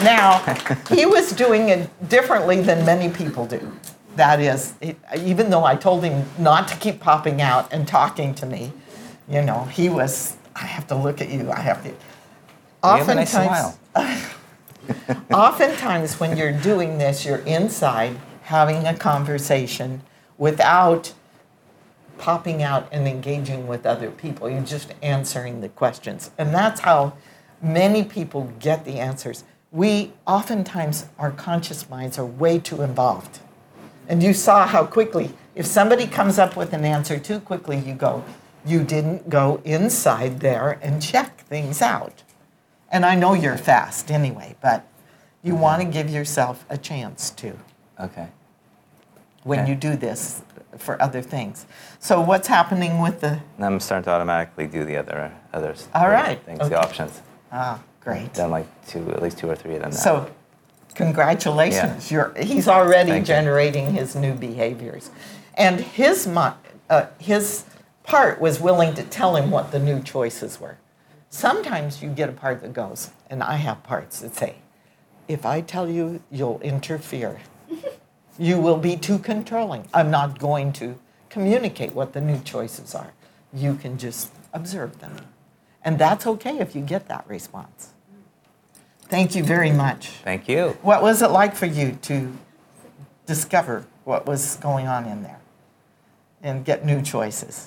Now, he was doing it differently than many people do. That is, even though I told him not to keep popping out and talking to me, he was, I have to look at you, I have to. Oftentimes, oftentimes when you're doing this, you're inside having a conversation without popping out and engaging with other people. You're just answering the questions. And that's how many people get the answers. Oftentimes, our conscious minds are way too involved. And you saw how quickly, if somebody comes up with an answer too quickly, you didn't go inside there and check things out. And I know you're fast anyway, but you want to give yourself a chance to. Okay. When you do this for other things. So what's happening with the... I'm starting to automatically do the others. All right. Things, okay. The options. Ah, great. Done like at least 2 or 3 of them now. So, congratulations. Yeah. He's already Thank generating his new behaviors. And his part was willing to tell him what the new choices were. Sometimes you get a part that goes, and I have parts that say, if I tell you, you'll interfere. You will be too controlling. I'm not going to communicate what the new choices are. You can just observe them. And that's okay if you get that response. Thank you very much. Thank you. What was it like for you to discover what was going on in there and get new choices?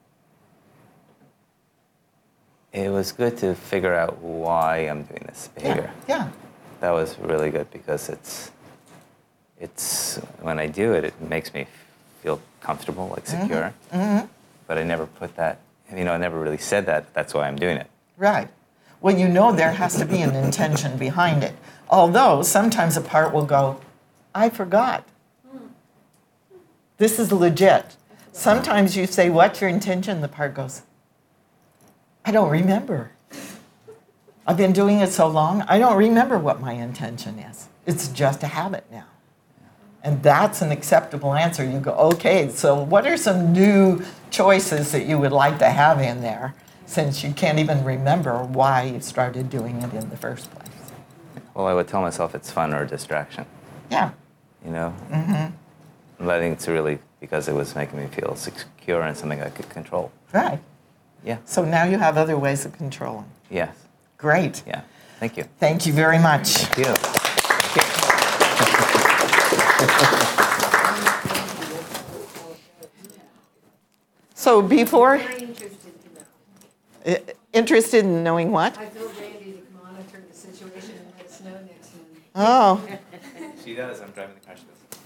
It was good to figure out why I'm doing this behavior. Yeah. That was really good because it's when I do it, it makes me feel comfortable, like secure. Mm-hmm. But I never put that, I never really said that. That's why I'm doing it. Right. Well, there has to be an intention behind it. Although sometimes a part will go, I forgot. This is legit. Sometimes you say, what's your intention? The part goes, I don't remember. I've been doing it so long, I don't remember what my intention is. It's just a habit now. And that's an acceptable answer. You go, okay, so what are some new choices that you would like to have in there since you can't even remember why you started doing it in the first place? Well, I would tell myself it's fun or a distraction. Yeah. But I think it's really because it was making me feel secure and something I could control. Right. Yeah. So now you have other ways of controlling. Yes. Great. Yeah. Thank you. Thank you very much. Thank you. So before... Very interested to know. Interested in knowing what? I told Randy to monitor the situation and let us know next month. Oh. She does. I'm driving the car. She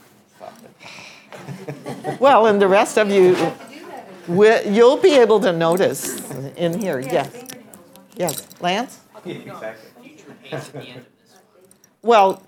does. Stop it. Well, and the rest of you, you'll be able to notice in here. Yes. Yes. Lance? Exactly. Well,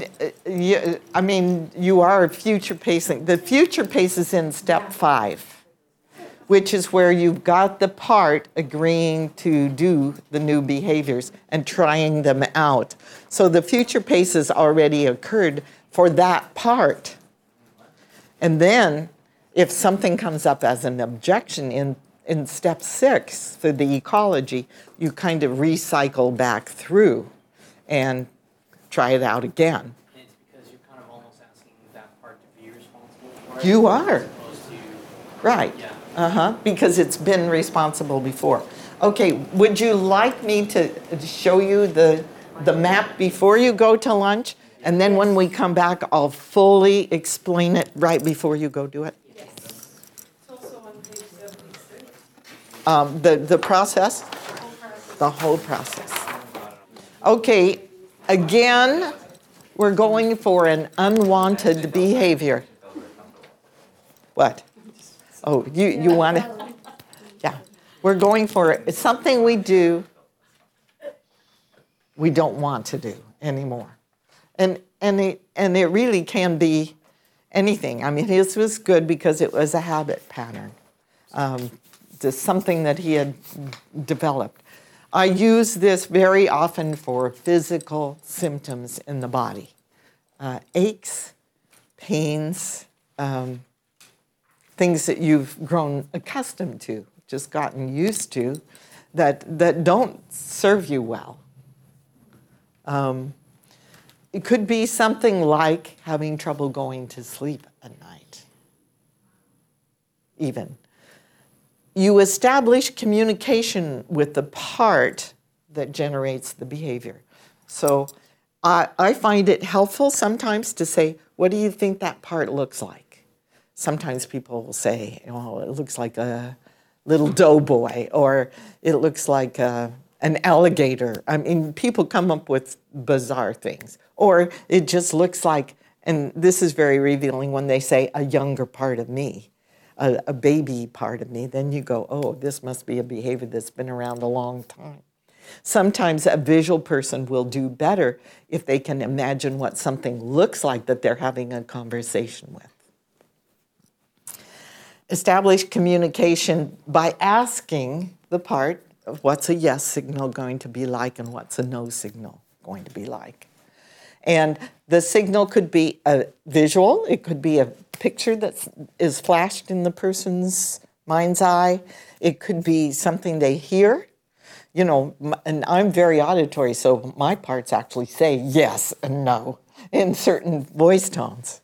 you are future pacing. The future pace is in step 5, which is where you've got the part agreeing to do the new behaviors and trying them out. So the future pace has already occurred for that part. And then if something comes up as an objection in step 6 for the ecology, you kind of recycle back through and try it out again. And it's because you're kind of almost asking that part to be responsible for it. You are. As opposed to, Right. Yeah. Because it's been responsible before. Okay, would you like me to show you the map before you go to lunch? And then when we come back, I'll fully explain it right before you go do it? Yes. It's also on page 76. The process? The whole process. Okay, again, we're going for an unwanted behavior. What? Oh, you want to? Yeah. We're going for something we do we don't want to do anymore. And it really can be anything. I mean, his was good because it was a habit pattern. Just something that he had developed. I use this very often for physical symptoms in the body. Aches, pains, things that you've grown accustomed to, just gotten used to, that don't serve you well. it could be something like having trouble going to sleep at night. Even. You establish communication with the part that generates the behavior. So I find it helpful sometimes to say, what do you think that part looks like? Sometimes people will say, oh, it looks like a little doughboy, or it looks like an alligator. I mean, people come up with bizarre things. Or it just looks like, and this is very revealing when they say a younger part of me, a baby part of me, then you go, oh, this must be a behavior that's been around a long time. Sometimes a visual person will do better if they can imagine what something looks like that they're having a conversation with. Establish communication by asking the part of what's a yes signal going to be like and what's a no signal going to be like. And the signal could be a visual, it could be a picture that is flashed in the person's mind's eye, it could be something they hear. You know, and I'm very auditory, so my parts actually say yes and no in certain voice tones.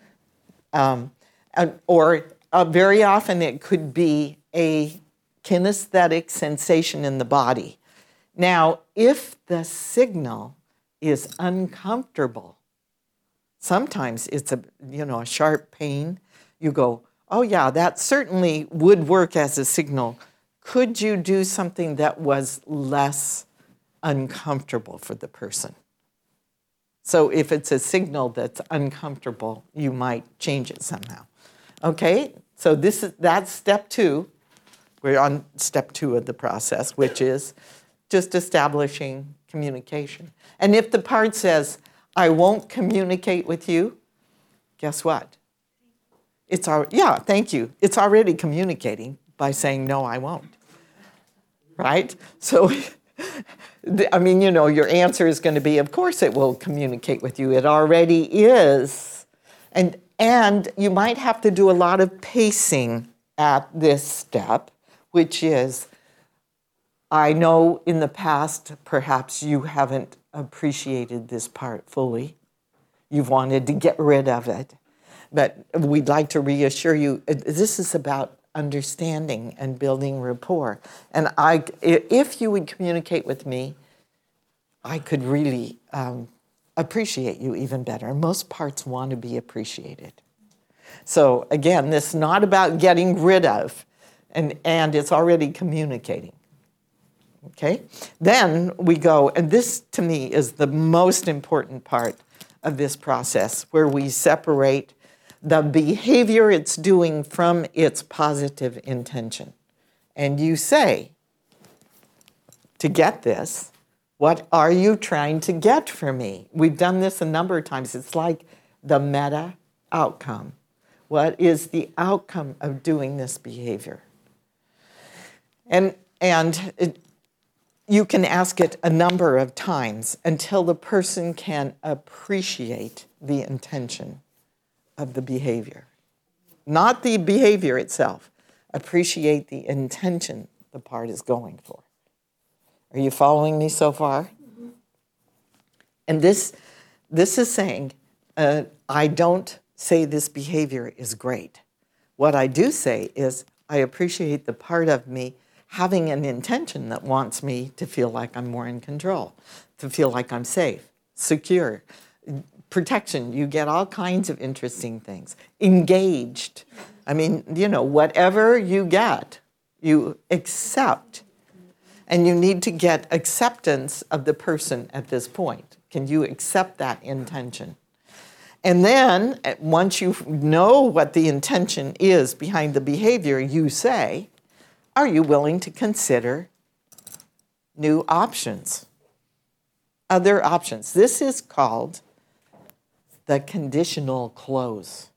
Or very often it could be a kinesthetic sensation in the body. Now, if the signal is uncomfortable, sometimes it's a sharp pain. You go, oh yeah, that certainly would work as a signal. Could you do something that was less uncomfortable for the person? So if it's a signal that's uncomfortable, you might change it somehow. Okay, so that's step 2. We're on step 2 of the process, which is just establishing communication. And if the part says, I won't communicate with you, guess what? Thank you. It's already communicating by saying, no, I won't. Right? So, I mean, your answer is going to be, of course it will communicate with you. It already is. And you might have to do a lot of pacing at this step, which is, I know in the past, perhaps you haven't appreciated this part fully. You've wanted to get rid of it. But we'd like to reassure you, this is about understanding and building rapport. And if you would communicate with me, I could really appreciate you even better. Most parts want to be appreciated. So again, this is not about getting rid of, and it's already communicating. Okay? Then we go, and this to me is the most important part of this process, where we separate the behavior it's doing from its positive intention. And you say, to get this, what are you trying to get from me? We've done this a number of times. It's like the meta outcome. What is the outcome of doing this behavior? And you can ask it a number of times until the person can appreciate the intention of the behavior. Not the behavior itself. Appreciate the intention the part is going for. Are you following me so far? Mm-hmm. And this is saying, I don't say this behavior is great. What I do say is, I appreciate the part of me having an intention that wants me to feel like I'm more in control, to feel like I'm safe, secure, protection. You get all kinds of interesting things. Engaged. I mean, whatever you get, you accept. And you need to get acceptance of the person at this point. Can you accept that intention? And then, once you know what the intention is behind the behavior, you say, are you willing to consider new options? Other options. This is called the conditional close.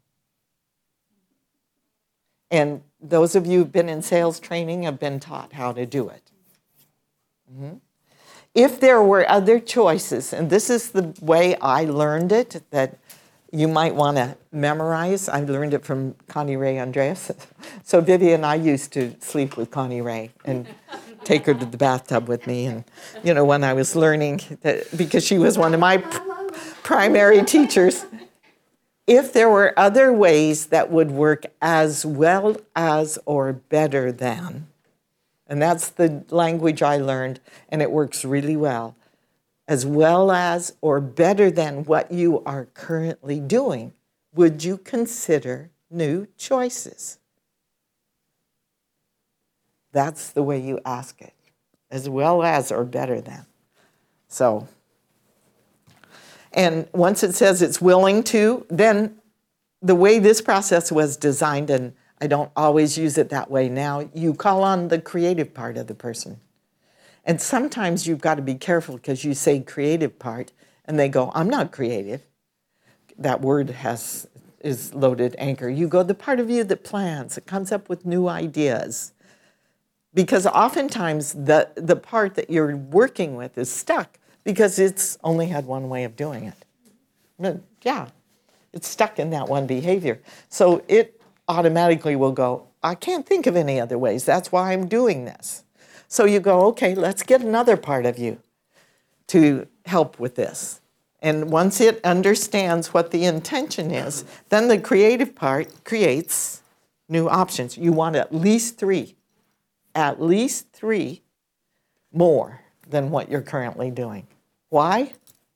And those of you who've been in sales training have been taught how to do it. Mm-hmm. If there were other choices, and this is the way I learned it, that you might want to memorize. I learned it from Connie Ray Andreas. So Vivian and I used to sleep with Connie Ray and take her to the bathtub with me. And, when I was learning, because she was one of my primary teachers, if there were other ways that would work as well as or better than, and that's the language I learned, and it works really well, as well as or better than what you are currently doing, would you consider new choices? That's the way you ask it, as well as or better than. So, and once it says it's willing to, then the way this process was designed, and I don't always use it that way now, you call on the creative part of the person. And sometimes you've got to be careful because you say creative part, and they go, I'm not creative. That word is loaded anchor. You go, the part of you that plans, it comes up with new ideas. Because oftentimes the part that you're working with is stuck because it's only had one way of doing it. But yeah, it's stuck in that one behavior. So it automatically will go, I can't think of any other ways. That's why I'm doing this. So you go, okay, let's get another part of you to help with this. And once it understands what the intention is, then the creative part creates new options. You want at least three more than what you're currently doing. Why?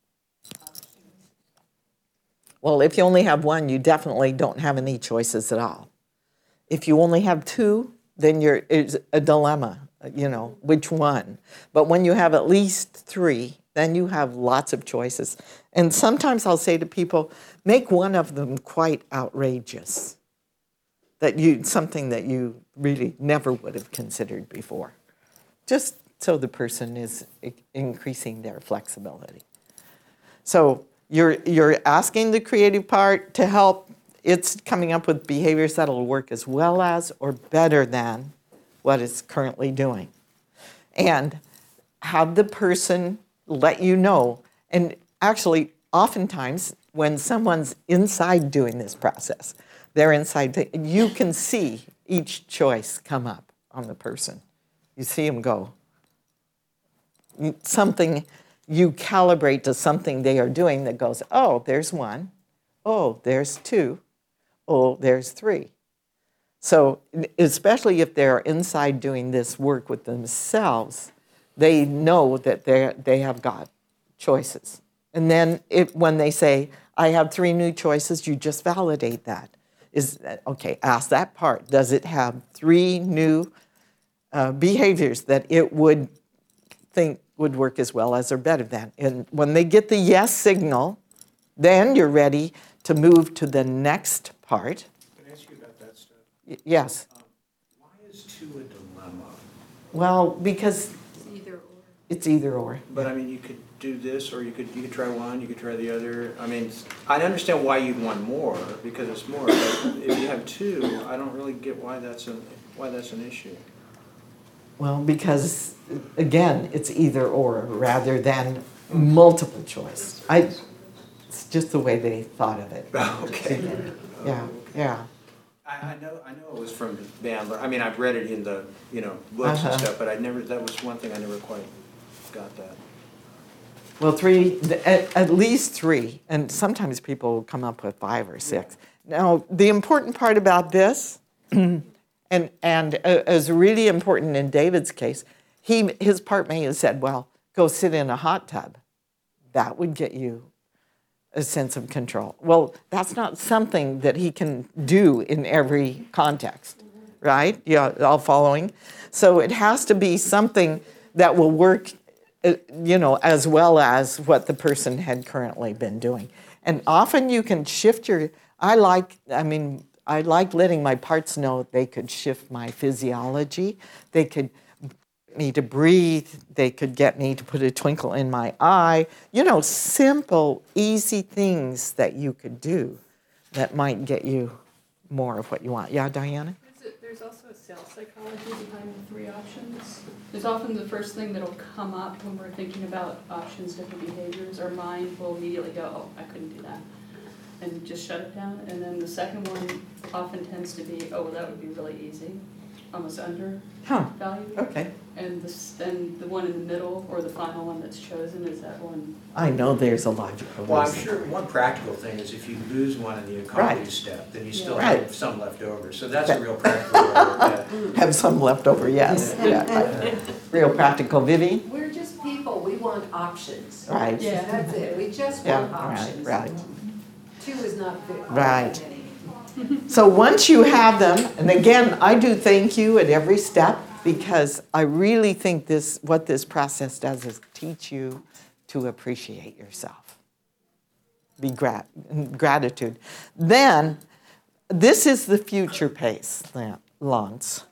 Well, if you only have one, you definitely don't have any choices at all. If you only have two, then it's a dilemma, which one? But when you have at least three, then you have lots of choices. And sometimes I'll say to people, make one of them quite outrageous. Something that you really never would have considered before. Just so the person is increasing their flexibility. So you're asking the creative part to help. It's coming up with behaviors that'll work as well as or better than what it's currently doing. And have the person let you know. And actually, oftentimes, when someone's inside doing this process, they're inside, you can see each choice come up on the person. You see them go. Something, you calibrate to something they are doing that goes, oh, there's one. Oh, there's two. Oh, there's three. So especially if they're inside doing this work with themselves, they know that they have got choices. And then when they say, I have three new choices, you just validate that. Okay, ask that part. Does it have three new behaviors that it would think would work as well as or better than? And when they get the yes signal, then you're ready to move to the next part. Can I ask you about that stuff? Yes. Why is two a dilemma? Well, because It's either or. it's either or. But I mean, you could do this, or you could try one, you could try the other. I mean, I understand why you'd want more because it's more. But if you have two, I don't really get why that's an issue. Well, because, again, it's either or rather than multiple choice. It's just the way they thought of it. Okay. Yeah. I know it was from Bandler. I mean, I've read it in the books and stuff, but that was one thing I never quite got that. Well, at least three, and sometimes people will come up with 5 or 6. Now, the important part about this, and is really important in David's case, his part may have said, well, go sit in a hot tub. That would get you a sense of control. Well, that's not something that he can do in every context, right? Yeah, all following. So it has to be something that will work, as well as what the person had currently been doing. And often you can shift I like letting my parts know they could shift my physiology. They could get me to breathe. They could get me to put a twinkle in my eye. Simple, easy things that you could do that might get you more of what you want. Yeah, Diana? There's also a sales psychology behind the 3 options. There's often the first thing that'll come up when we're thinking about options, different behaviors. Our mind will immediately go, oh, I couldn't do that, and just shut it down. And then the second one often tends to be, oh, well, that would be really easy. almost under Huh, value. okay. And then the one in the middle, or the final one that's chosen, is that one? I know there's a logical Well, I'm reason. sure one practical thing is if you lose one in the economy Right. step, then you still Right. have some left over. So that's a real practical way to look at it. Have some left over, yes. Yeah. Real practical. Vivi? We're just people, we want options. Right. Yeah. That's it, we just Yeah, want right, options. right. Two is not very Right. many. So once you have them, and again, I do thank you at every step because I really think what this process does is teach you to appreciate yourself. Be gratitude. Then, this is the future pace, Lance,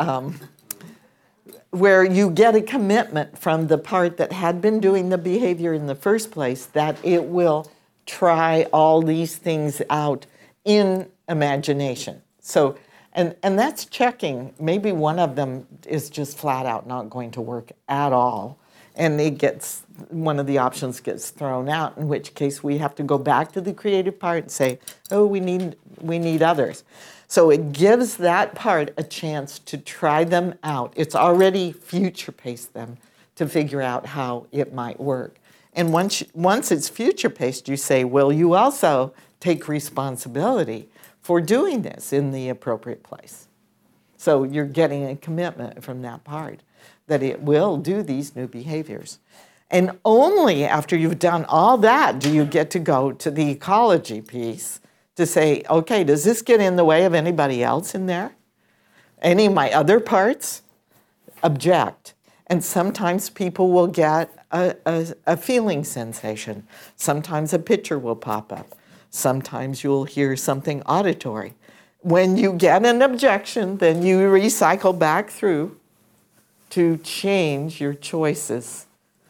where you get a commitment from the part that had been doing the behavior in the first place that it will try all these things out in imagination. So, and that's checking. Maybe one of them is just flat out not going to work at all. And one of the options gets thrown out, in which case we have to go back to the creative part and say, oh, we need others. So it gives that part a chance to try them out. It's already future-paced them to figure out how it might work. And once it's future-paced, you say, will you also take responsibility for doing this in the appropriate place? So you're getting a commitment from that part that it will do these new behaviors. And only after you've done all that do you get to go to the ecology piece to say, okay, does this get in the way of anybody else in there? Any of my other parts? Object. And sometimes people will get a feeling sensation. Sometimes a picture will pop up. Sometimes you'll hear something auditory. When you get an objection, then you recycle back through to change your choices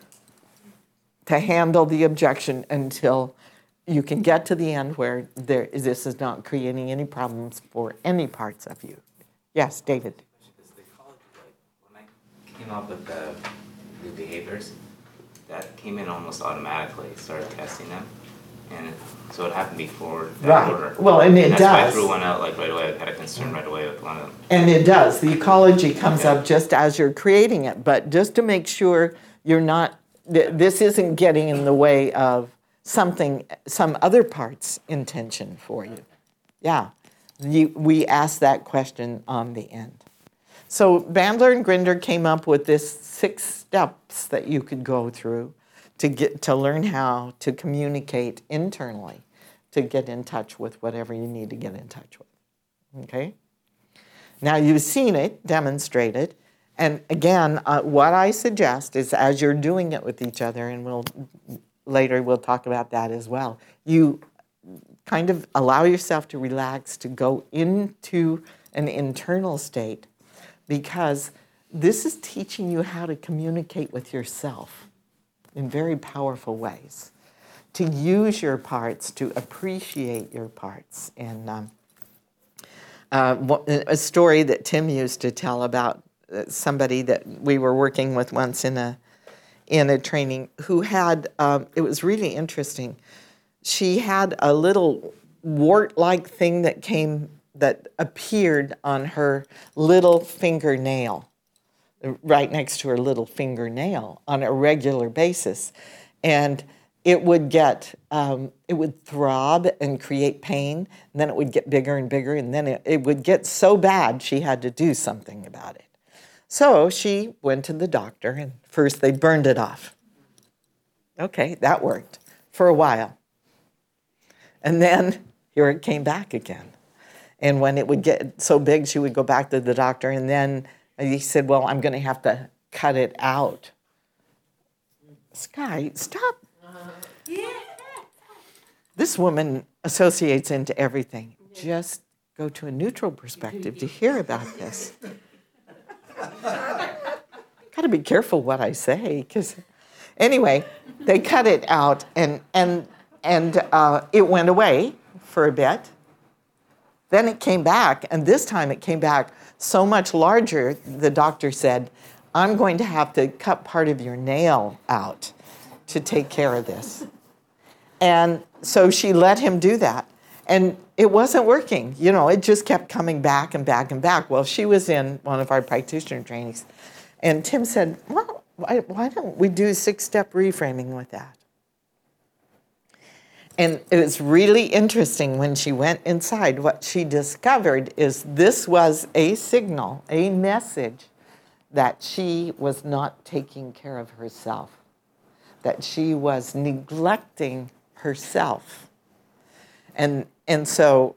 to handle the objection until you can get to the end where this is not creating any problems for any parts of you. Yes, David. Is the college, when I came up with the new behaviors, that came in almost automatically, started testing them. And so it happened before that order. Well, and it that's why I does. threw one out like right away. I had a concern right away with one of them. And it does. The ecology comes Okay. up just as you're creating it, but just to make sure you're not, this isn't getting in the way of some other part's intention for you. Yeah, we asked that question on the end. So Bandler and Grinder came up with this 6 steps that you could go through to learn how to communicate internally, to get in touch with whatever you need to get in touch with. Okay? Now you've seen it demonstrated, and again, what I suggest is as you're doing it with each other, and later we'll talk about that as well, you kind of allow yourself to relax, to go into an internal state, because this is teaching you how to communicate with yourself in very powerful ways, to use your parts, to appreciate your parts. And a story that Tim used to tell about somebody that we were working with once in a training who had, it was really interesting. She had a little wart-like thing that appeared on her little fingernail, right next to her little fingernail on a regular basis. And it would it would throb and create pain, and then it would get bigger and bigger, and then it would get so bad she had to do something about it. So she went to the doctor, and first they burned it off. Okay, that worked for a while. And then here it came back again. And when it would get so big, she would go back to the doctor, and then he said, well, I'm going to have to cut it out. Sky, stop. This woman associates into everything. Just go to a neutral perspective to hear about this. Got to be careful what I say, because anyway, they cut it out, and it went away for a bit. Then it came back, and this time it came back so much larger, the doctor said, I'm going to have to cut part of your nail out to take care of this. And so she let him do that. And it wasn't working. You know, it just kept coming back and back and back. Well, she was in one of our practitioner trainings. And Tim said, well, why don't we do 6-step reframing with that? And it was really interesting when she went inside. What she discovered is this was a signal, a message that she was not taking care of herself, that she was neglecting herself. And so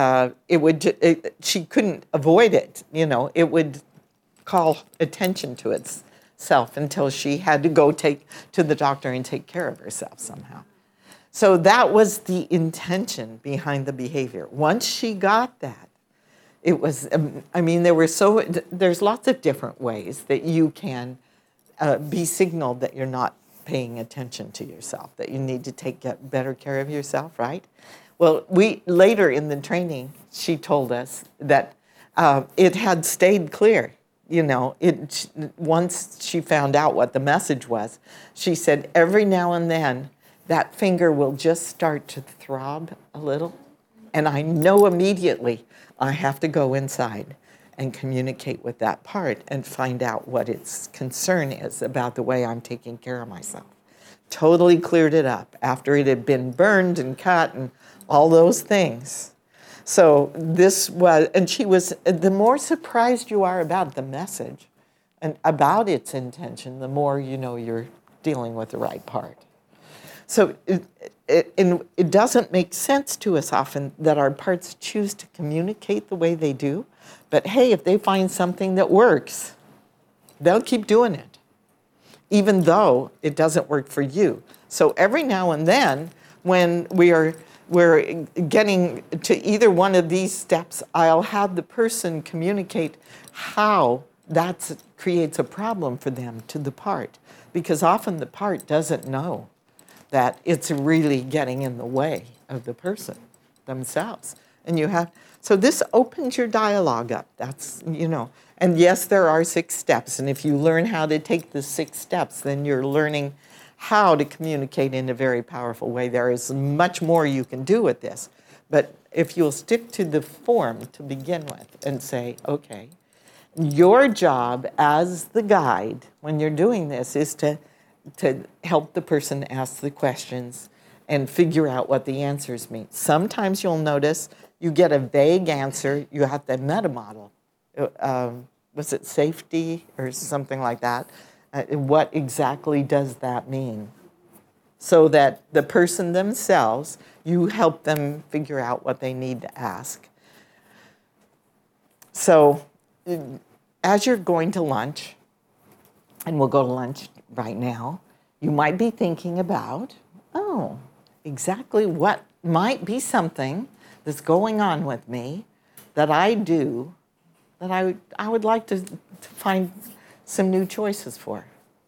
she couldn't avoid it, you know. It would call attention to itself until she had to go to the doctor and take care of herself somehow. So that was the intention behind the behavior. Once she got that, it was, I mean, there's lots of different ways that you can be signaled that you're not paying attention to yourself, that you need to get better care of yourself, right? Well, later in the training, she told us that it had stayed clear. You know, once she found out what the message was, she said every now and then that finger will just start to throb a little, and I know immediately I have to go inside and communicate with that part and find out what its concern is about the way I'm taking care of myself. Totally cleared it up after it had been burned and cut and all those things. So this was, and she was, the more surprised you are about the message and about its intention, the more you know you're dealing with the right part. So it doesn't make sense to us often that our parts choose to communicate the way they do, but hey, if they find something that works, they'll keep doing it, even though it doesn't work for you. So every now and then, when we're getting to either one of these steps, I'll have the person communicate how that creates a problem for them to the part, because often the part doesn't know that it's really getting in the way of the person themselves. And so this opens your dialogue up. That's, you know, and yes, there are 6 steps. And if you learn how to take the 6 steps, then you're learning how to communicate in a very powerful way. There is much more you can do with this. But if you'll stick to the form to begin with and say, okay, your job as the guide when you're doing this is to help the person ask the questions and figure out what the answers mean. Sometimes you'll notice you get a vague answer. You have to meta-model. Was it safety or something like that? What exactly does that mean? So that the person themselves, you help them figure out what they need to ask. So as you're going to lunch, and we'll go to lunch right now, you might be thinking about, oh, exactly what might be something that's going on with me that I do that I would like to find some new choices for,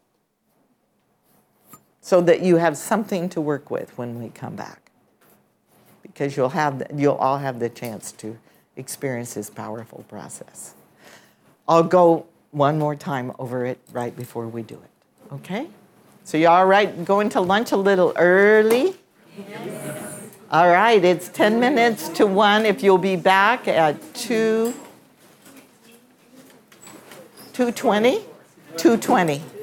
so that you have something to work with when we come back, because you'll all have the chance to experience this powerful process. I'll go one more time over it right before we do it, okay? So you all right going to lunch a little early? Yes. All right, it's 10 minutes to 1. If you'll be back at 2:20? 2:20.